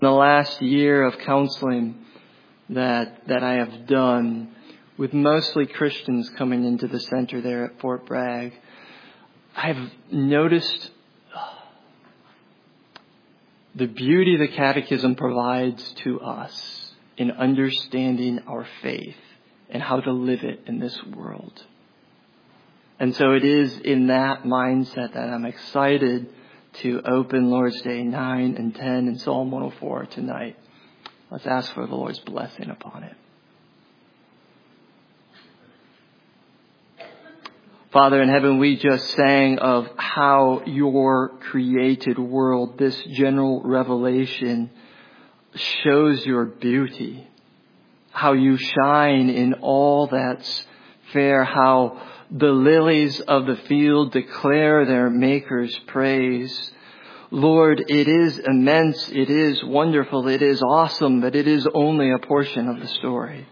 In the last year of counseling that I have done with mostly Christians coming into the center there at Fort Bragg, I've noticed the beauty the Catechism provides to us in understanding our faith and how to live it in this world. And so it is in that mindset that I'm excited to open Lord's Day 9 and 10 in Psalm 104 tonight. Let's ask for the Lord's blessing upon it. Father in heaven, we just sang of how your created world, this general revelation, shows your beauty. How you shine in all that's fair. How the lilies of the field declare their Maker's praise. Lord, it is immense, it is wonderful, it is awesome, but it is only a portion of the story.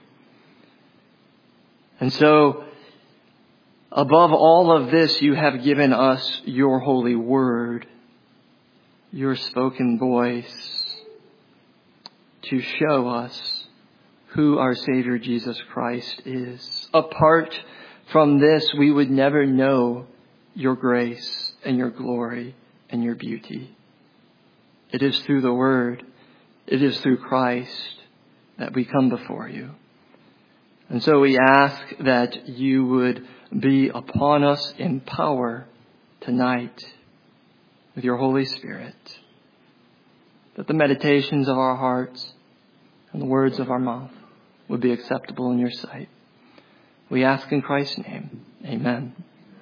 And so, above all of this, you have given us your holy word, your spoken voice, to show us who our Savior Jesus Christ is. Apart from this, we would never know your grace and your glory and your beauty. It is through the word, it is through Christ that we come before you. And so we ask that you would be upon us in power tonight with your Holy Spirit, that the meditations of our hearts and the words of our mouth would be acceptable in your sight. We ask in Christ's name. Amen.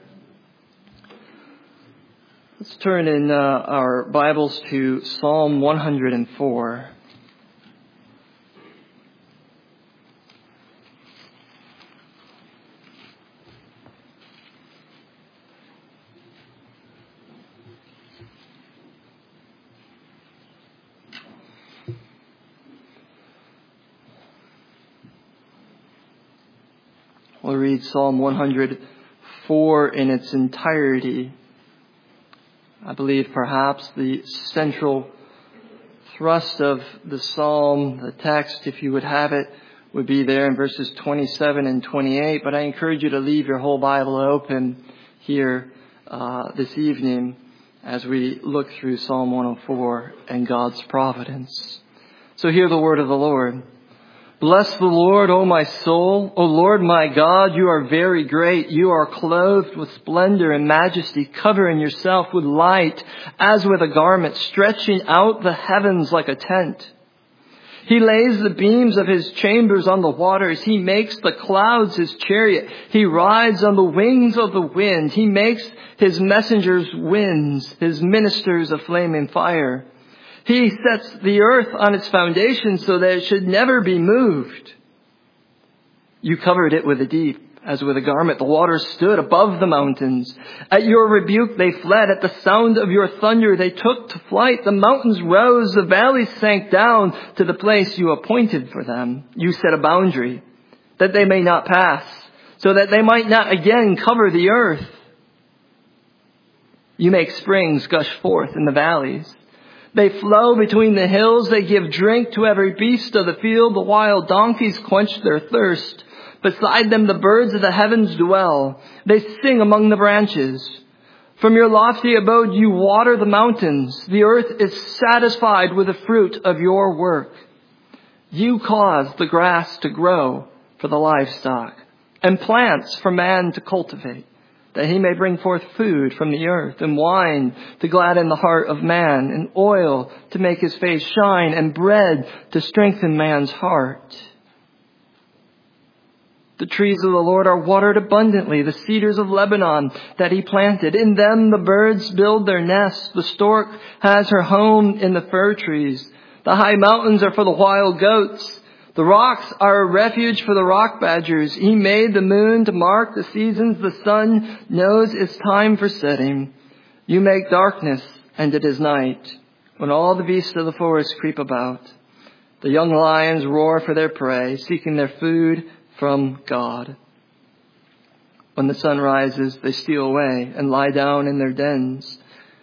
Let's turn in our Bibles to Psalm 104. We'll read Psalm 104 in its entirety. I believe perhaps the central thrust of the psalm, the text, if you would have it, would be there in verses 27 and 28. But I encourage you to leave your whole Bible open here this evening as we look through Psalm 104 and God's providence. So hear the word of the Lord. Bless the Lord, O my soul. O Lord my God, you are very great. You are clothed with splendor and majesty, covering yourself with light as with a garment, stretching out the heavens like a tent. He lays the beams of his chambers on the waters. He makes the clouds his chariot. He rides on the wings of the wind. He makes his messengers winds, his ministers a flaming fire. He sets the earth on its foundation so that it should never be moved. You covered it with a deep, as with a garment. The waters stood above the mountains. At your rebuke they fled. At the sound of your thunder they took to flight. The mountains rose. The valleys sank down to the place you appointed for them. You set a boundary that they may not pass, so that they might not again cover the earth. You make springs gush forth in the valleys. They flow between the hills. They give drink to every beast of the field. The wild donkeys quench their thirst. Beside them the birds of the heavens dwell. They sing among the branches. From your lofty abode you water the mountains. The earth is satisfied with the fruit of your work. You cause the grass to grow for the livestock, and plants for man to cultivate, that he may bring forth food from the earth, and wine to gladden the heart of man, and oil to make his face shine, and bread to strengthen man's heart. The trees of the Lord are watered abundantly, the cedars of Lebanon that he planted. In them the birds build their nests. The stork has her home in the fir trees. The high mountains are for the wild goats. The rocks are a refuge for the rock badgers. He made the moon to mark the seasons. The sun knows its time for setting. You make darkness, and it is night, when all the beasts of the forest creep about. The young lions roar for their prey, seeking their food from God. When the sun rises, they steal away and lie down in their dens.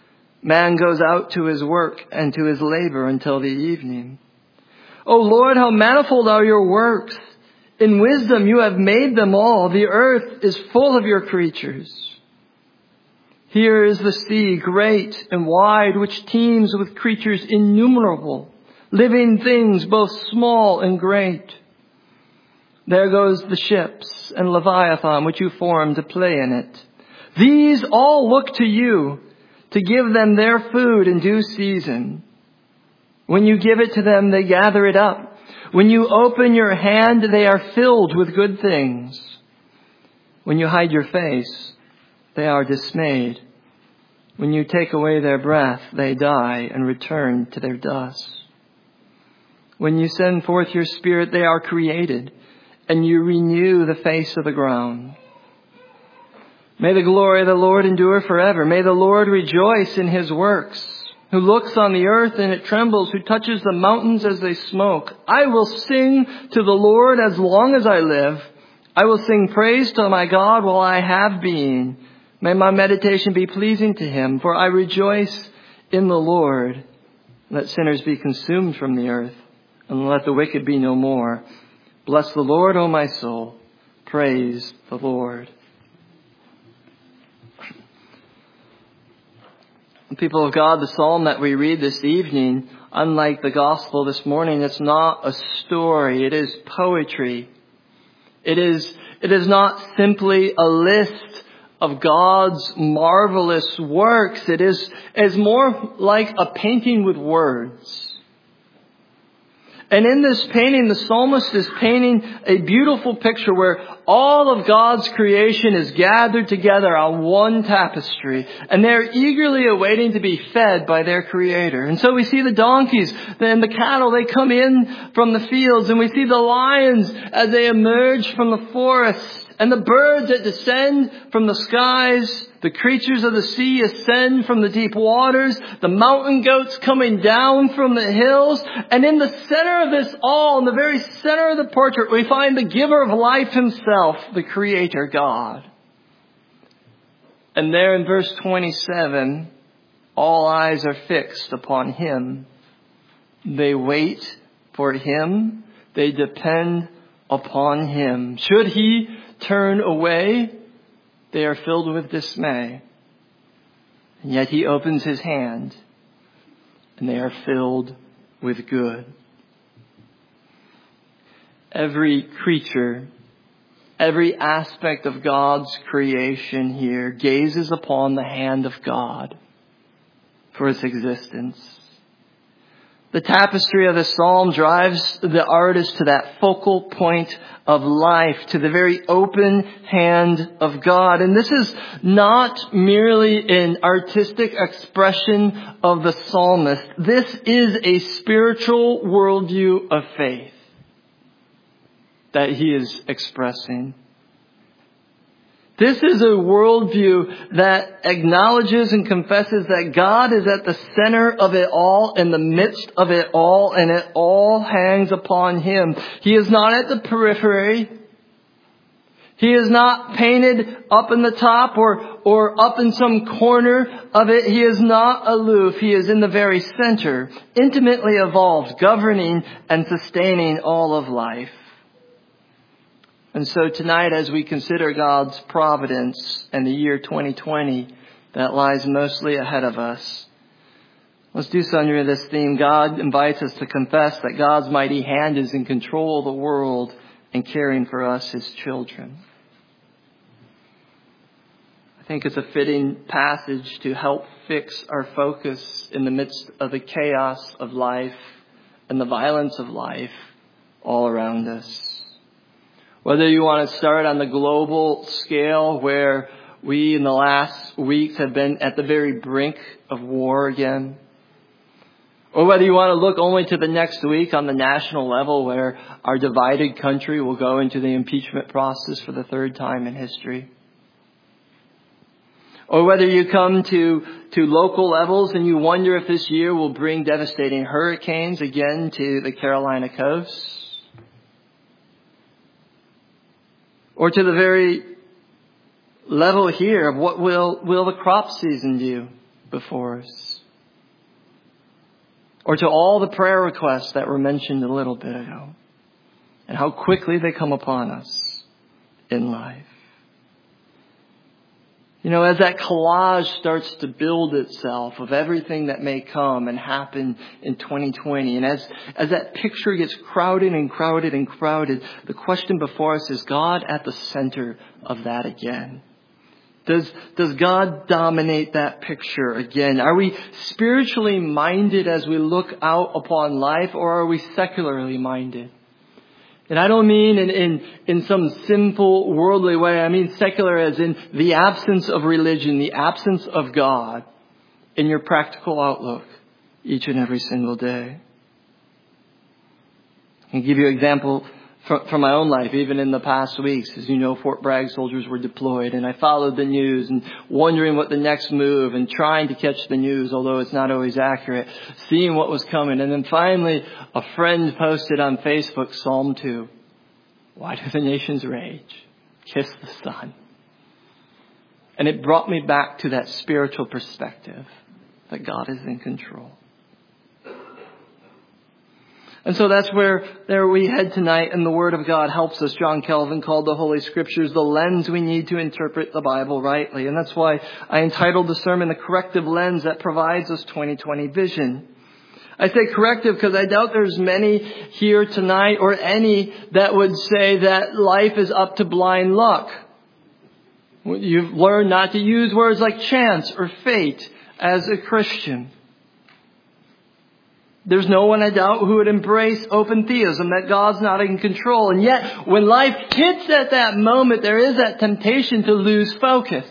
Man goes out to his work and to his labor until the evening. O Lord, how manifold are your works! In wisdom you have made them all. The earth is full of your creatures. Here is the sea, great and wide, which teems with creatures innumerable, living things both small and great. There goes the ships and Leviathan, which you formed to play in it. These all look to you to give them their food in due season. When you give it to them, they gather it up. When you open your hand, they are filled with good things. When you hide your face, they are dismayed. When you take away their breath, they die and return to their dust. When you send forth your Spirit, they are created, and you renew the face of the ground. May the glory of the Lord endure forever. May the Lord rejoice in his works. Who looks on the earth and it trembles, who touches the mountains as they smoke. I will sing to the Lord as long as I live. I will sing praise to my God while I have being. May my meditation be pleasing to him, for I rejoice in the Lord. Let sinners be consumed from the earth, and let the wicked be no more. Bless the Lord, O my soul. Praise the Lord. People of God, the psalm that we read this evening, unlike the gospel this morning, it's not a story. It is poetry. It is not simply a list of God's marvelous works. It is more like a painting with words. And in this painting, the psalmist is painting a beautiful picture where all of God's creation is gathered together on one tapestry. And they're eagerly awaiting to be fed by their Creator. And so we see the donkeys and the cattle, they come in from the fields. And we see the lions as they emerge from the forest. And the birds that descend from the skies, the creatures of the sea ascend from the deep waters, the mountain goats coming down from the hills. And in the center of this all, in the very center of the portrait, we find the giver of life himself, the Creator God. And there in verse 27, all eyes are fixed upon him. They wait for him. They depend upon him. Should he turn away, they are filled with dismay. And yet he opens his hand, and they are filled with good. Every creature, every aspect of God's creation here gazes upon the hand of God for its existence. The tapestry of the psalm drives the artist to that focal point of life, to the very open hand of God. And this is not merely an artistic expression of the psalmist. This is a spiritual worldview of faith that he is expressing. This is a worldview that acknowledges and confesses that God is at the center of it all, in the midst of it all, and it all hangs upon him. He is not at the periphery. He is not painted up in the top or up in some corner of it. He is not aloof. He is in the very center, intimately involved, governing and sustaining all of life. And so tonight, as we consider God's providence and the year 2020 that lies mostly ahead of us, let's do so under this theme. God invites us to confess that God's mighty hand is in control of the world and caring for us, his children. I think it's a fitting passage to help fix our focus in the midst of the chaos of life and the violence of life all around us. Whether you want to start on the global scale, where we in the last weeks have been at the very brink of war again, or whether you want to look only to the next week on the national level, where our divided country will go into the impeachment process for the third time in history, or whether you come to local levels and you wonder if this year will bring devastating hurricanes again to the Carolina coast, or to the very level here of what will the crop season do before us. or to all the prayer requests that were mentioned a little bit ago, and how quickly they come upon us in life. You know, as that collage starts to build itself of everything that may come and happen in 2020, and as that picture gets crowded and crowded and crowded, the question before us is God at the center of that again? Does God dominate that picture again? Are we spiritually minded as we look out upon life, or are we secularly minded? And I don't mean in some simple worldly way. I mean secular as in the absence of religion, the absence of God in your practical outlook each and every single day. I can give you an example from my own life, even in the past weeks. As you know, Fort Bragg soldiers were deployed, and I followed the news and wondering what the next move and trying to catch the news, although it's not always accurate, seeing what was coming. And then finally, a friend posted on Facebook Psalm 2. Why do the nations rage? Kiss the Son. And it brought me back to that spiritual perspective that God is in control. And so that's where we head tonight, and the Word of God helps us. John Calvin called the Holy Scriptures the lens we need to interpret the Bible rightly. And that's why I entitled the sermon, The Corrective Lens That Provides Us 2020 Vision. I say corrective because I doubt there's many here tonight, or any, that would say that life is up to blind luck. You've learned not to use words like chance or fate as a Christian. There's no one, I doubt, who would embrace open theism, that God's not in control. And yet, when life hits at that moment, there is that temptation to lose focus.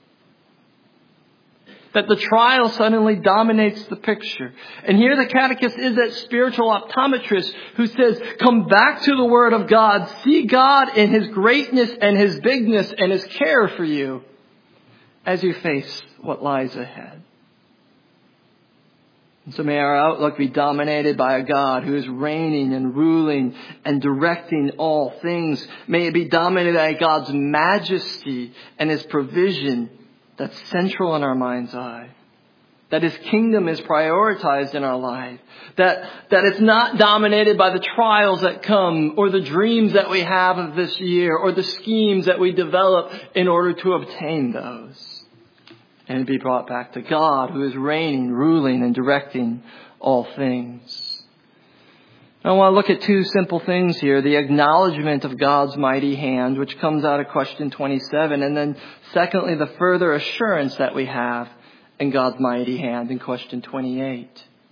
That the trial suddenly dominates the picture. And here the catechist is that spiritual optometrist who says, come back to the Word of God. See God in His greatness and His bigness and His care for you as you face what lies ahead. And so may our outlook be dominated by a God who is reigning and ruling and directing all things. May it be dominated by God's majesty and His provision that's central in our mind's eye. That His kingdom is prioritized in our life. That it's not dominated by the trials that come, or the dreams that we have of this year, or the schemes that we develop in order to obtain those. And be brought back to God, who is reigning, ruling, and directing all things. I want to look at two simple things here. The acknowledgement of God's mighty hand, which comes out of question 27. And then secondly, the further assurance that we have in God's mighty hand in question 28.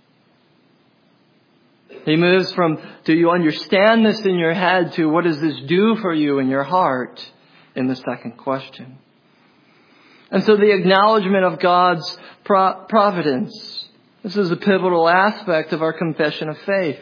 He moves from, do you understand this in your head, to what does this do for you in your heart in the second question. And so the acknowledgement of God's providence. This is a pivotal aspect of our confession of faith.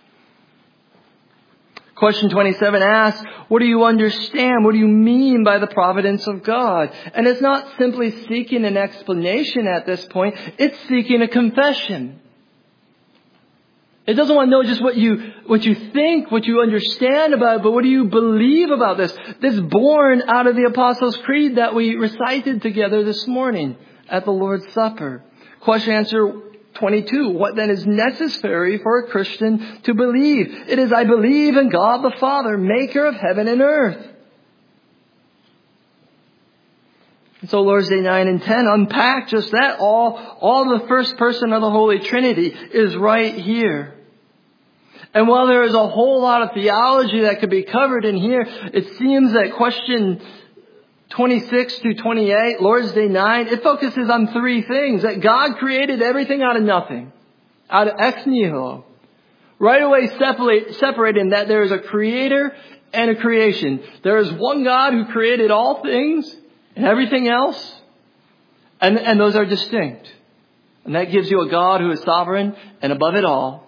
Question 27 asks, what do you understand? What do you mean by the providence of God? And it's not simply seeking an explanation at this point. It's seeking a confession. It doesn't want to know just what you think, what you understand about it, but what do you believe about this? This is born out of the Apostles' Creed that we recited together this morning at the Lord's Supper. Question answer 22. What then is necessary for a Christian to believe? It is, I believe in God the Father, maker of heaven and earth. And so Lord's Day 9 and 10 unpack just that. All the first person of the Holy Trinity is right here. And while there is a whole lot of theology that could be covered in here, it seems that question 26 through 28, Lord's Day 9, it focuses on three things. That God created everything out of nothing. Out of ex nihilo. Right away separating that there is a creator and a creation. There is one God who created all things and everything else. And those are distinct. And that gives you a God who is sovereign and above it all.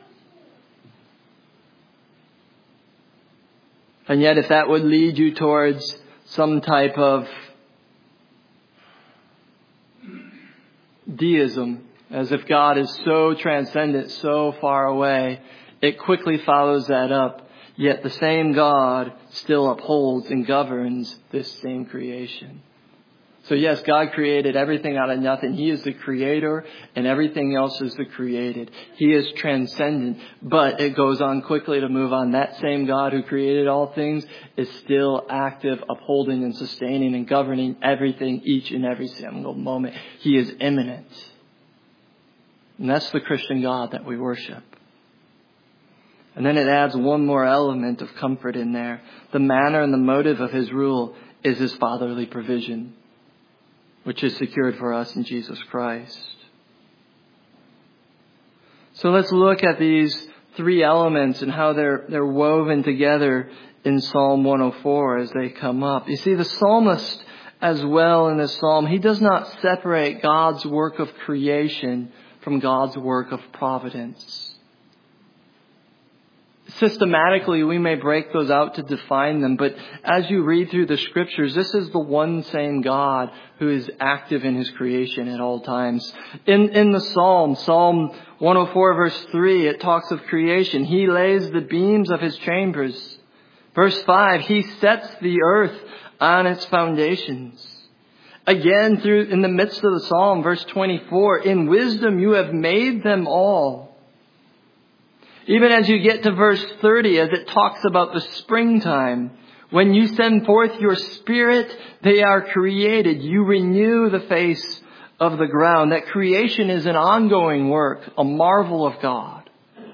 And yet if that would lead you towards some type of deism, as if God is so transcendent, so far away, it quickly follows that up. Yet the same God still upholds and governs this same creation. So yes, God created everything out of nothing. He is the creator and everything else is the created. He is transcendent, but it goes on quickly to move on. That same God who created all things is still active, upholding and sustaining and governing everything each and every single moment. He is immanent. And that's the Christian God that we worship. And then it adds one more element of comfort in there. The manner and the motive of his rule is his fatherly provision, which is secured for us in Jesus Christ. So let's look at these three elements and how they're woven together in Psalm 104 as they come up. You see, the psalmist as well in this psalm, he does not separate God's work of creation from God's work of providence. Systematically, we may break those out to define them, but as you read through the scriptures, this is the one same God who is active in his creation at all times. In the Psalm 104 verse 3, it talks of creation. He lays the beams of his chambers. Verse 5, he sets the earth on its foundations. Again, in the midst of the Psalm, verse 24, in wisdom you have made them all. Even as you get to verse 30, as it talks about the springtime, when you send forth your spirit, they are created. You renew the face of the ground. That creation is an ongoing work, a marvel of God.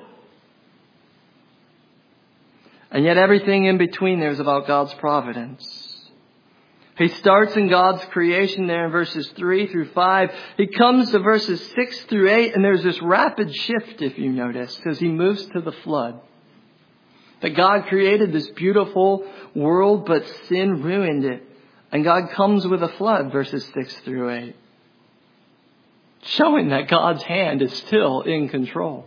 And yet everything in between there is about God's providence. He starts in God's creation there in verses 3 through 5. He comes to verses 6 through 8, and there's this rapid shift, if you notice, because he moves to the flood. That God created this beautiful world, but sin ruined it. And God comes with a flood, verses 6 through 8. Showing that God's hand is still in control.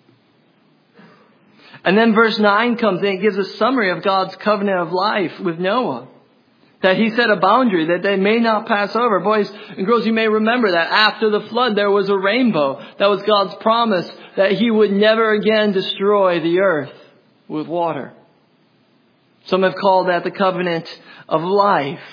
And then verse 9 comes in and gives a summary of God's covenant of life with Noah. That he set a boundary that they may not pass over. Boys and girls, you may remember that after the flood there was a rainbow. That was God's promise that he would never again destroy the earth with water. Some have called that the covenant of life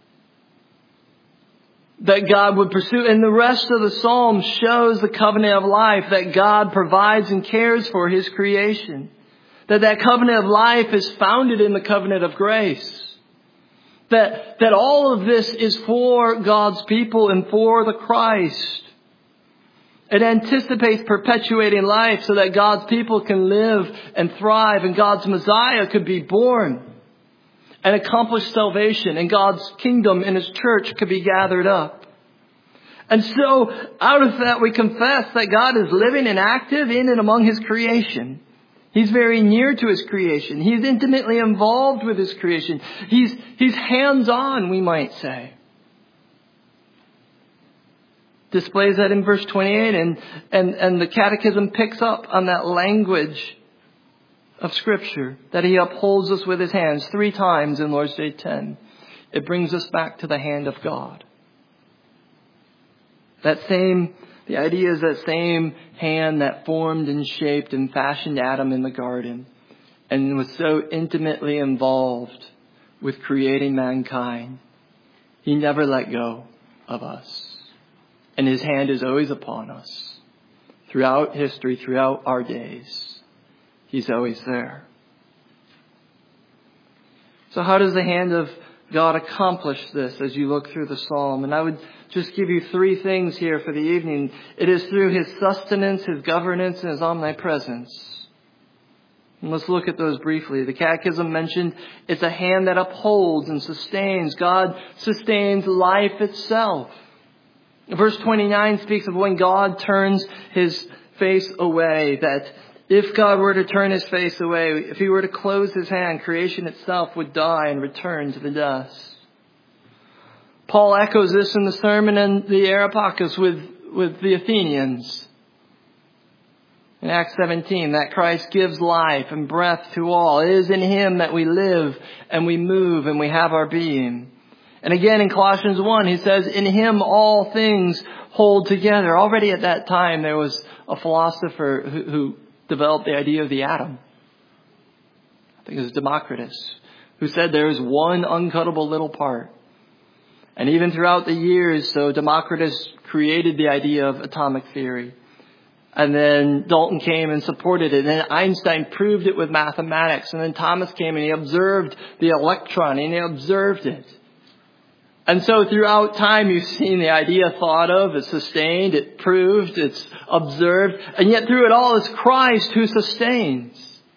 that God would pursue. And the rest of the psalm shows the covenant of life that God provides and cares for his creation. That covenant of life is founded in the covenant of grace. That all of this is for God's people and for the Christ. It anticipates perpetuating life so that God's people can live and thrive and God's Messiah could be born and accomplish salvation and God's kingdom and his church could be gathered up. And so out of that we confess that God is living and active in and among his creation. He's very near to his creation. He's intimately involved with his creation. He's hands-on, we might say. Displays that in verse 28 and the Catechism picks up on that language of Scripture that he upholds us with his hands 3 times in Lord's Day 10. It brings us back to the hand of God. The idea is that same hand that formed and shaped and fashioned Adam in the garden and was so intimately involved with creating mankind. He never let go of us. And his hand is always upon us. Throughout history, throughout our days, he's always there. So how does the hand of God accomplish this as you look through the psalm? And I would just give you 3 things here for the evening. It is through his sustenance, his governance, and his omnipresence. And let's look at those briefly. The Catechism mentioned it's a hand that upholds and sustains. God sustains life itself. Verse 29 speaks of when God turns his face away, that if God were to turn his face away, if he were to close his hand, creation itself would die and return to the dust. Paul echoes this in the sermon in the Areopagus with the Athenians. In Acts 17, that Christ gives life and breath to all. It is in him that we live and we move and we have our being. And again in Colossians 1, he says, in him all things hold together. Already at that time, there was a philosopher who developed the idea of the atom. I think it was Democritus, who said there is one uncuttable little part. And even throughout the years, so Democritus created the idea of atomic theory. And then Dalton came and supported it. And then Einstein proved it with mathematics. And then Thomas came and he observed the electron and he observed it. And so throughout time, you've seen the idea thought of, it's sustained, it's proved, it's observed. And yet through it all, it's Christ who sustains.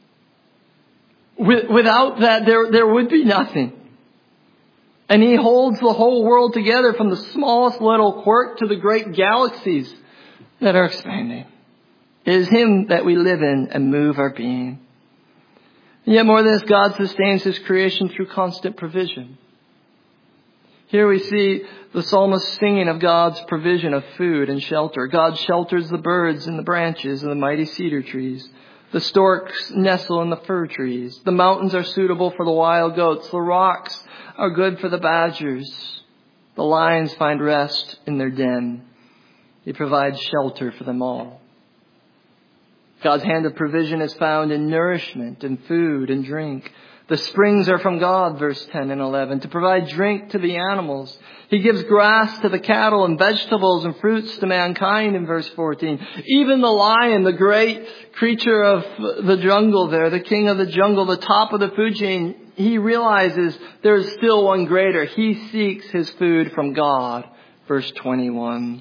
Without that, there would be nothing. And He holds the whole world together from the smallest little quirk to the great galaxies that are expanding. It is Him that we live in and move our being. And yet more than this, God sustains His creation through constant provision. Here we see the psalmist singing of God's provision of food and shelter. God shelters the birds in the branches of the mighty cedar trees. The storks nestle in the fir trees. The mountains are suitable for the wild goats. The rocks are good for the badgers. The lions find rest in their den. He provides shelter for them all. God's hand of provision is found in nourishment and food and drink. The springs are from God, verse 10 and 11, to provide drink to the animals. He gives grass to the cattle and vegetables and fruits to mankind in verse 14. Even the lion, the great creature of the jungle there, the king of the jungle, the top of the food chain, he realizes there is still one greater. He seeks his food from God, verse 21.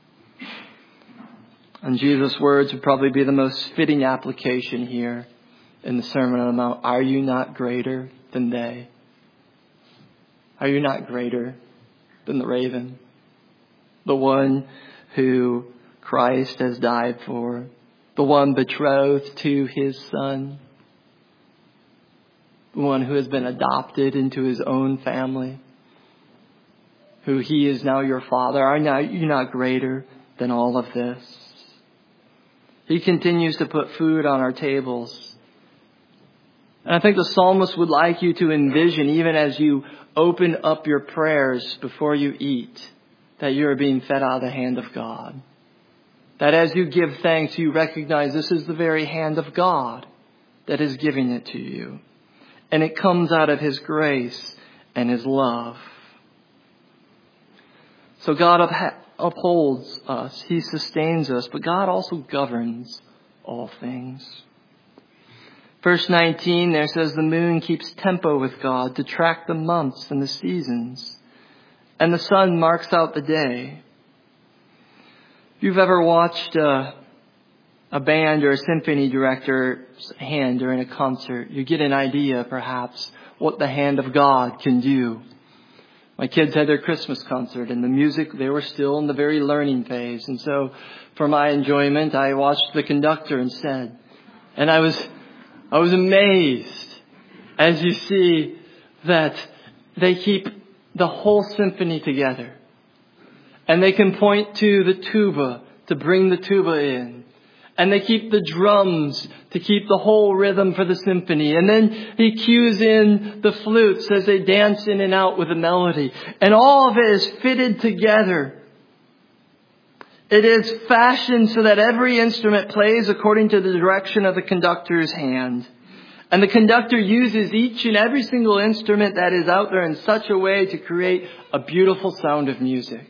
And Jesus' words would probably be the most fitting application here in the Sermon on the Mount. Are you not greater than they? Are you not greater than the raven? The one who Christ has died for. The one betrothed to His Son. The one who has been adopted into His own family. Who He is now your Father. Are you not greater than all of this? He continues to put food on our tables. And I think the psalmist would like you to envision, even as you open up your prayers before you eat, that you are being fed out of the hand of God. That as you give thanks, you recognize this is the very hand of God that is giving it to you. And it comes out of His grace and His love. So God upholds us. He sustains us. But God also governs all things. Verse 19 there says the moon keeps tempo with God to track the months and the seasons. And the sun marks out the day. If you've ever watched a band or a symphony director's hand during a concert, you get an idea perhaps what the hand of God can do. My kids had their Christmas concert and the music, they were still in the very learning phase. And so for my enjoyment, I watched the conductor instead. And I was amazed as you see that they keep the whole symphony together. And they can point to the tuba to bring the tuba in. And they keep the drums to keep the whole rhythm for the symphony. And then he cues in the flutes as they dance in and out with the melody. And all of it is fitted together. It is fashioned so that every instrument plays according to the direction of the conductor's hand. And the conductor uses each and every single instrument that is out there in such a way to create a beautiful sound of music.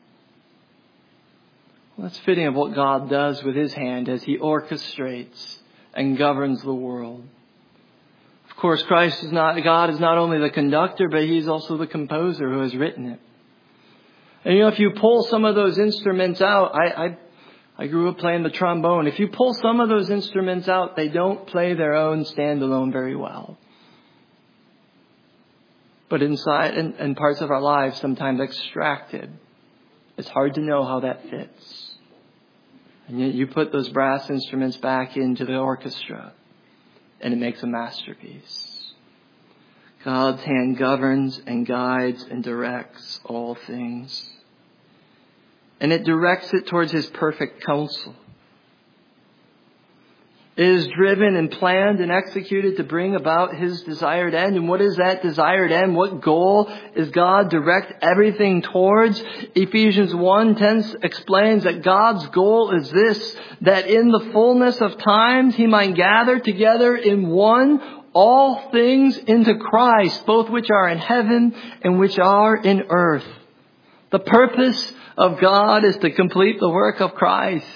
Well, that's fitting of what God does with His hand as He orchestrates and governs the world. Of course, God is not only the conductor, but He's also the composer who has written it. And if you pull some of those instruments out, I grew up playing the trombone. If you pull some of those instruments out, they don't play their own standalone very well. But inside and parts of our lives, sometimes extracted, it's hard to know how that fits. And yet you put those brass instruments back into the orchestra, and it makes a masterpiece. God's hand governs and guides and directs all things. And it directs it towards His perfect counsel. It is driven and planned and executed to bring about His desired end. And what is that desired end? What goal is God direct everything towards? Ephesians 1:10 explains that God's goal is this, that in the fullness of times He might gather together in one all things into Christ, both which are in heaven and which are in earth. The purpose of God is to complete the work of Christ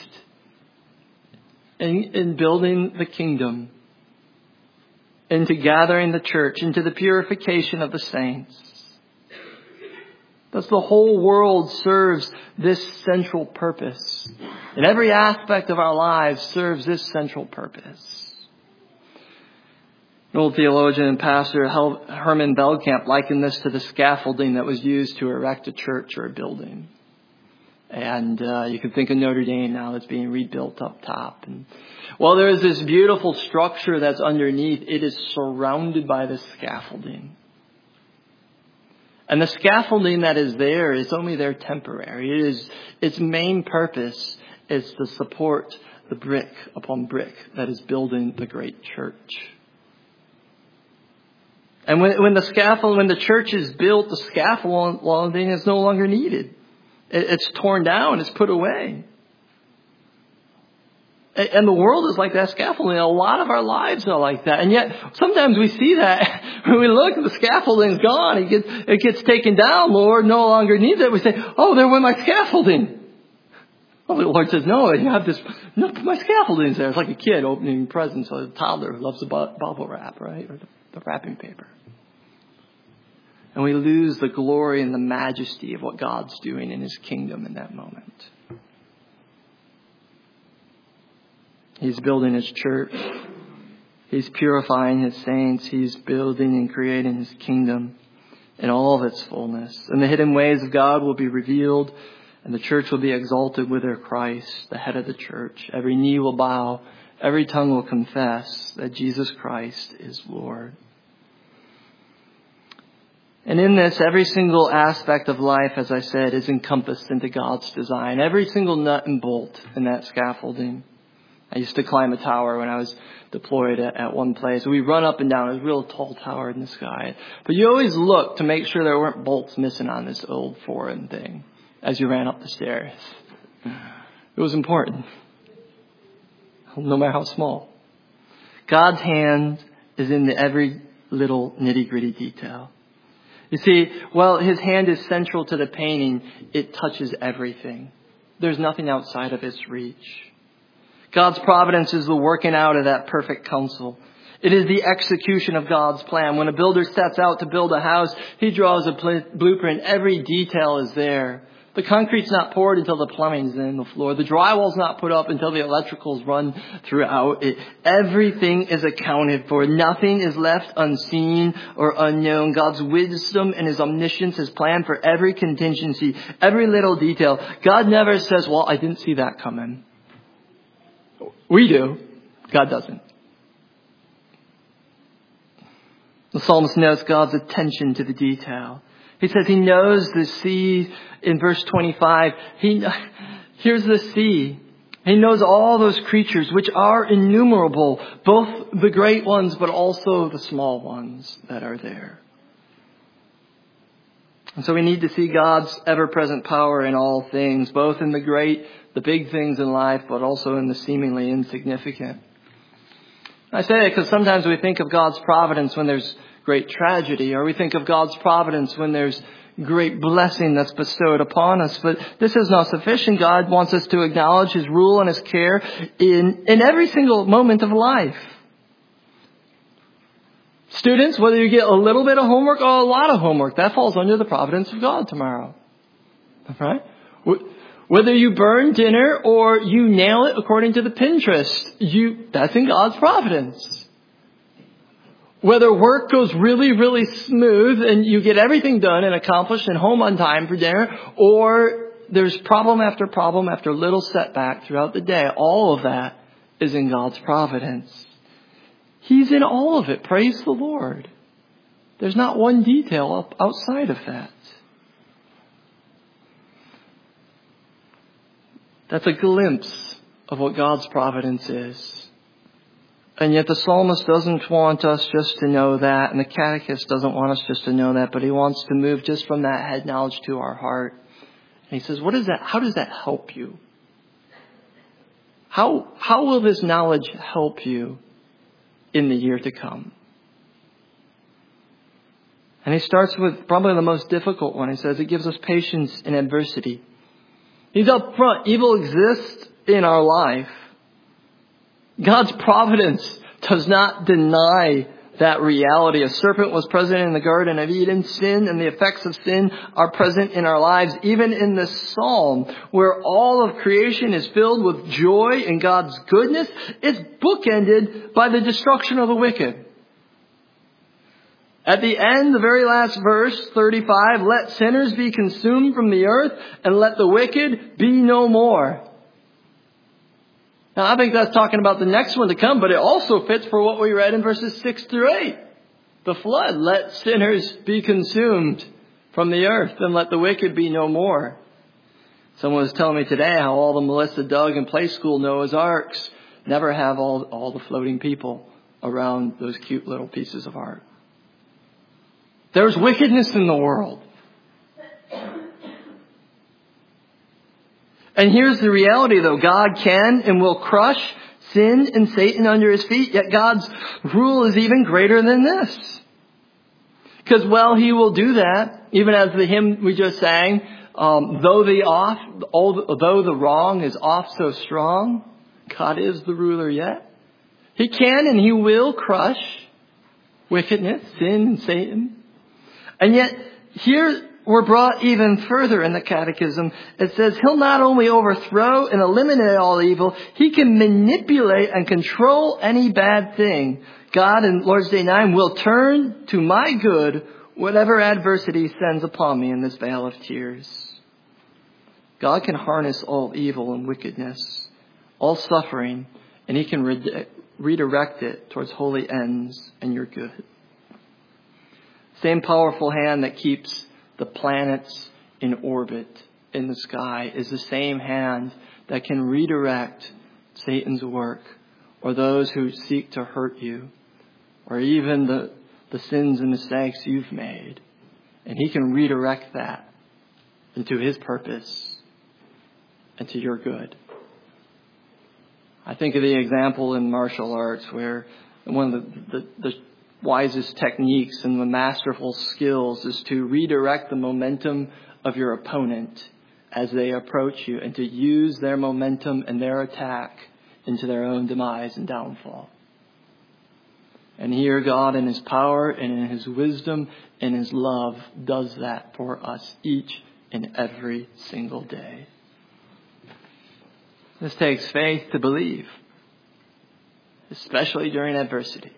in building the kingdom, into gathering the church, into the purification of the saints. Thus the whole world serves this central purpose. And every aspect of our lives serves this central purpose. An old theologian and pastor, Herman Veldkamp, likened this to the scaffolding that was used to erect a church or a building. And you can think of Notre Dame now that's being rebuilt up top. And while there is this beautiful structure that's underneath, it is surrounded by this scaffolding. And the scaffolding that is there is only there temporary. Its main purpose is to support the brick upon brick that is building the great church. And when the church is built, the scaffolding is no longer needed. It's torn down. It's put away. And the world is like that scaffolding. A lot of our lives are like that. And yet, sometimes we see that when we look, the scaffolding's gone. It gets taken down. The Lord no longer needs it. We say, oh, there went my scaffolding. Well, the Lord says, no, you have this. No, my scaffolding's there. It's like a kid opening presents, or a toddler who loves the bubble wrap, right? Or the wrapping paper. And we lose the glory and the majesty of what God's doing in His kingdom in that moment. He's building His church. He's purifying His saints. He's building and creating His kingdom in all of its fullness. And the hidden ways of God will be revealed, and the church will be exalted with their Christ, the head of the church. Every knee will bow. Every tongue will confess that Jesus Christ is Lord. And in this, every single aspect of life, as I said, is encompassed into God's design. Every single nut and bolt in that scaffolding. I used to climb a tower when I was deployed at one place. We run up and down. It was a real tall tower in the sky. But you always look to make sure there weren't bolts missing on this old foreign thing as you ran up the stairs. It was important. No matter how small. God's hand is in every little nitty-gritty detail. You see, while His hand is central to the painting, it touches everything. There's nothing outside of its reach. God's providence is the working out of that perfect counsel. It is the execution of God's plan. When a builder sets out to build a house, he draws a blueprint. Every detail is there. The concrete's not poured until the plumbing's in the floor. The drywall's not put up until the electrical's run throughout it. Everything is accounted for. Nothing is left unseen or unknown. God's wisdom and His omniscience has planned for every contingency, every little detail. God never says, well, I didn't see that coming. We do. God doesn't. The psalmist notes God's attention to the detail. He says He knows the sea in verse 25. Here's the sea. He knows all those creatures which are innumerable, both the great ones but also the small ones that are there. And so we need to see God's ever-present power in all things, both in the big things in life, but also in the seemingly insignificant. I say it because sometimes we think of God's providence when there's great tragedy, or we think of God's providence when there's great blessing that's bestowed upon us. But this is not sufficient. God wants us to acknowledge His rule and His care in every single moment of life. Students, whether you get a little bit of homework or a lot of homework, that falls under the providence of God tomorrow. Right? Whether you burn dinner or you nail it according to the Pinterest, that's in God's providence. Whether work goes really, really smooth and you get everything done and accomplished and home on time for dinner, or there's problem after little setback throughout the day, all of that is in God's providence. He's in all of it. Praise the Lord. There's not one detail outside of that. That's a glimpse of what God's providence is. And yet the psalmist doesn't want us just to know that, and the catechist doesn't want us just to know that, but he wants to move just from that head knowledge to our heart. And he says, what is that? How does that help you? How will this knowledge help you in the year to come? And he starts with probably the most difficult one. He says it gives us patience in adversity. He's up front. Evil exists in our life. God's providence does not deny that reality. A serpent was present in the Garden of Eden. Sin and the effects of sin are present in our lives. Even in this psalm, where all of creation is filled with joy in God's goodness, it's bookended by the destruction of the wicked. At the end, the very last verse, 35, let sinners be consumed from the earth and let the wicked be no more. Now, I think that's talking about the next one to come, but it also fits for what we read in verses 6 through 8. The flood, let sinners be consumed from the earth and let the wicked be no more. Someone was telling me today how all the Melissa, Doug, and Play School Noah's Arks never have all the floating people around those cute little pieces of art. There's wickedness in the world. And here's the reality, though. God can and will crush sin and Satan under his feet, yet God's rule is even greater than this. Because, well, he will do that, even as the hymn we just sang, though the wrong is oft so strong, God is the ruler yet. He can and he will crush wickedness, sin, and Satan. And yet, here we're brought even further in the Catechism. It says he'll not only overthrow and eliminate all evil, he can manipulate and control any bad thing. God in Lord's Day 9 will turn to my good whatever adversity sends upon me in this vale of tears. God can harness all evil and wickedness, all suffering, and he can redirect it towards holy ends and your good. Same powerful hand that keeps the planets in orbit in the sky is the same hand that can redirect Satan's work, or those who seek to hurt you, or even the sins and mistakes you've made. And he can redirect that into his purpose and to your good. I think of the example in martial arts where one of the wisest techniques and the masterful skills is to redirect the momentum of your opponent as they approach you and to use their momentum and their attack into their own demise and downfall. And here God in his power and in his wisdom and his love does that for us each and every single day. This takes faith to believe, especially during adversity.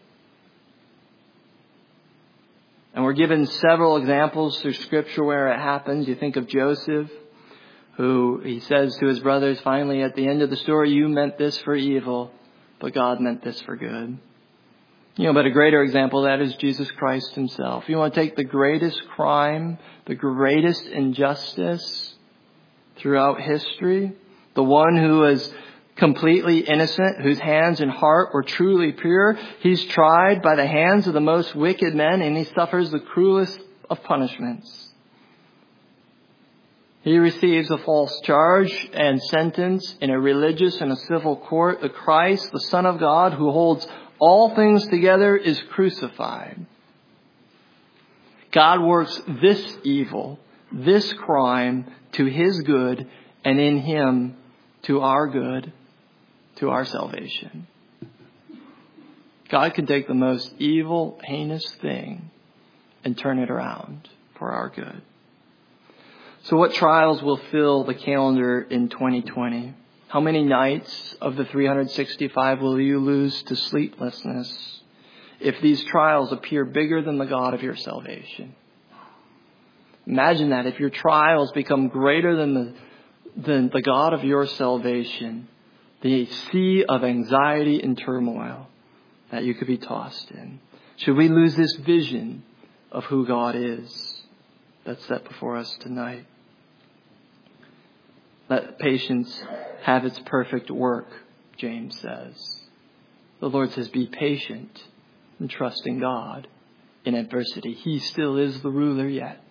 And we're given several examples through Scripture where it happens. You think of Joseph, who he says to his brothers, finally at the end of the story, you meant this for evil, but God meant this for good. But a greater example of that is Jesus Christ himself. You want to take the greatest crime, the greatest injustice throughout history, the one who is completely innocent, whose hands and heart were truly pure. He's tried by the hands of the most wicked men, and he suffers the cruelest of punishments. He receives a false charge and sentence in a religious and a civil court. The Christ, the Son of God, who holds all things together, is crucified. God works this evil, this crime, to his good, and in him to our good, to our salvation. God can take the most evil, heinous thing and turn it around for our good. So what trials will fill the calendar in 2020? How many nights of the 365 will you lose to sleeplessness if these trials appear bigger than the God of your salvation? Imagine that if your trials become greater than the God of your salvation, the sea of anxiety and turmoil that you could be tossed in. Should we lose this vision of who God is that's set before us tonight? Let patience have its perfect work, James says. The Lord says, be patient and trust in God in adversity. He still is the ruler yet.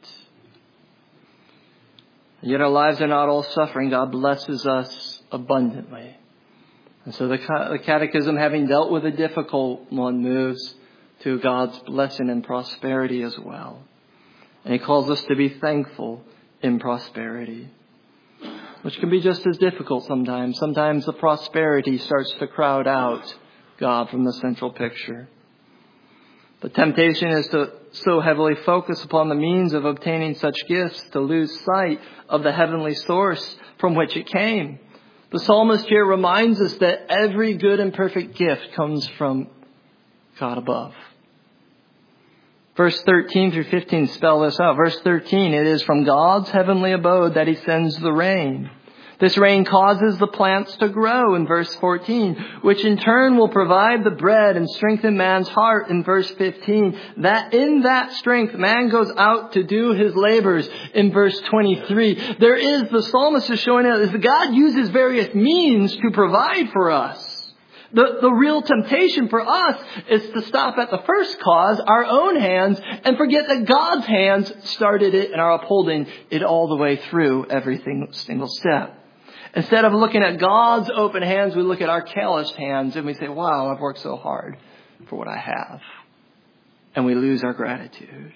And yet our lives are not all suffering. God blesses us abundantly. And so the Catechism, having dealt with a difficult one, moves to God's blessing and prosperity as well. And He calls us to be thankful in prosperity, which can be just as difficult sometimes. Sometimes the prosperity starts to crowd out God from the central picture. The temptation is to so heavily focus upon the means of obtaining such gifts to lose sight of the heavenly source from which it came. The psalmist here reminds us that every good and perfect gift comes from God above. Verse 13 through 15 spell this out. Verse 13, it is from God's heavenly abode that He sends the rain. This rain causes the plants to grow in verse 14, which in turn will provide the bread and strengthen man's heart in verse 15. That in that strength man goes out to do his labors in verse 23. The psalmist is showing us that God uses various means to provide for us. The real temptation for us is to stop at the first cause, our own hands, and forget that God's hands started it and are upholding it all the way through every single step. Instead of looking at God's open hands, we look at our calloused hands and we say, wow, I've worked so hard for what I have. And we lose our gratitude.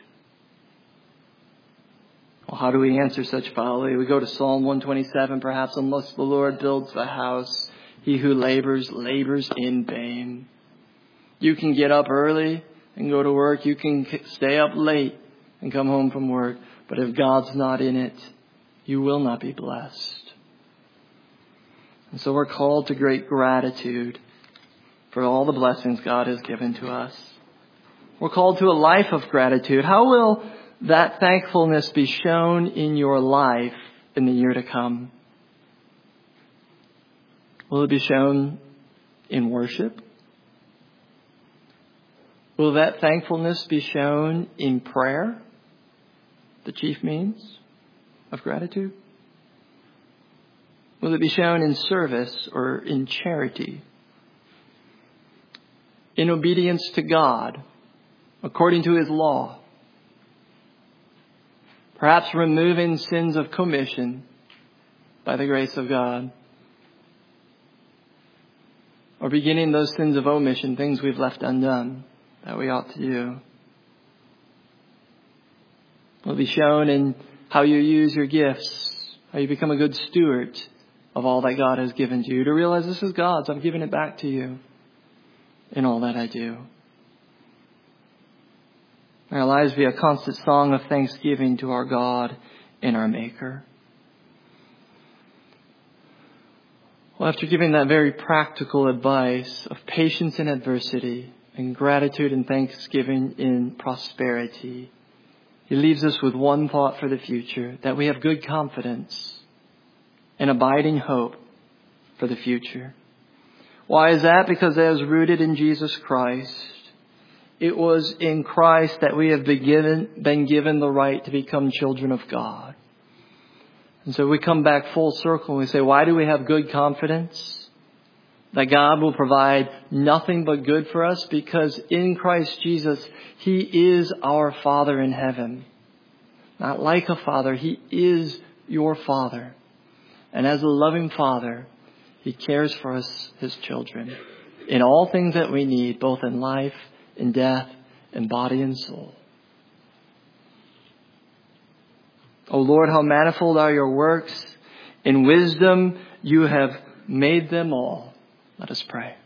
Well, how do we answer such folly? We go to Psalm 127, perhaps, unless the Lord builds the house, he who labors in vain. You can get up early and go to work. You can stay up late and come home from work. But if God's not in it, you will not be blessed. And so we're called to great gratitude for all the blessings God has given to us. We're called to a life of gratitude. How will that thankfulness be shown in your life in the year to come? Will it be shown in worship? Will that thankfulness be shown in prayer, the chief means of gratitude? Will it be shown in service or in charity? In obedience to God, according to His law? Perhaps removing sins of commission by the grace of God. Or beginning those sins of omission, things we've left undone that we ought to do. Will it be shown in how you use your gifts, how you become a good steward of all that God has given to you, to realize this is God's. I'm giving it back to you in all that I do. May our lives be a constant song of thanksgiving to our God and our Maker. Well, after giving that very practical advice of patience in adversity and gratitude and thanksgiving in prosperity, He leaves us with one thought for the future, that we have good confidence and abiding hope for the future. Why is that? Because that is rooted in Jesus Christ. It was in Christ that we have been given the right to become children of God. And so we come back full circle and we say, why do we have good confidence? That God will provide nothing but good for us, because in Christ Jesus, He is our Father in heaven. Not like a father, He is your Father. And as a loving Father, He cares for us, His children, in all things that we need, both in life, in death, in body and soul. O Lord, how manifold are your works. In wisdom you have made them all. Let us pray.